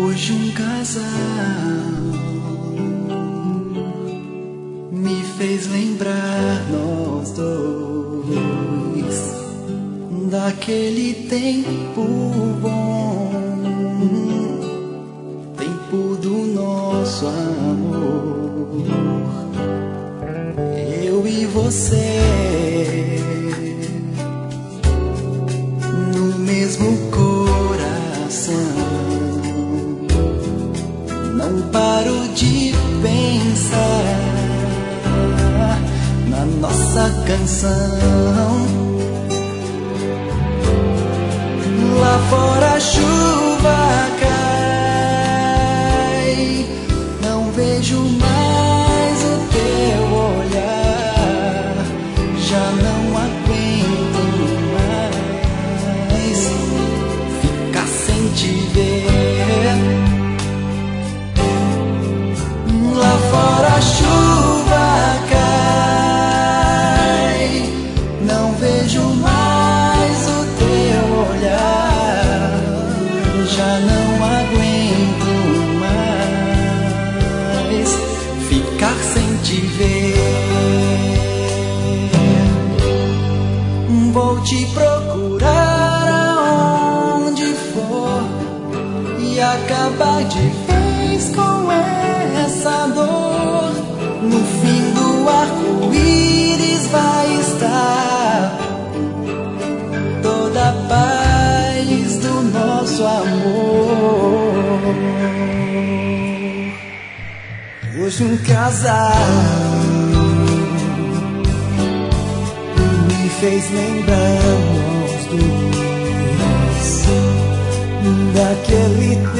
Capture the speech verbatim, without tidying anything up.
Hoje um casal me fez lembrar nós dois daquele tempo bom, tempo do nosso amor, eu e você no mesmo coração. Não paro de pensar na nossa canção. Lá fora a chuva cai, não vejo mais o teu olhar, já não aguento mais ficar sem te ver. Lá fora a chuva cai, não vejo mais o teu olhar, já não aguento mais ficar sem te ver. Vou te procurar aonde for e acabar de vez com essa dor. No fim do arco-íris vai estar toda a paz do nosso amor. Hoje um casal me fez lembrar nós dois daquele tempo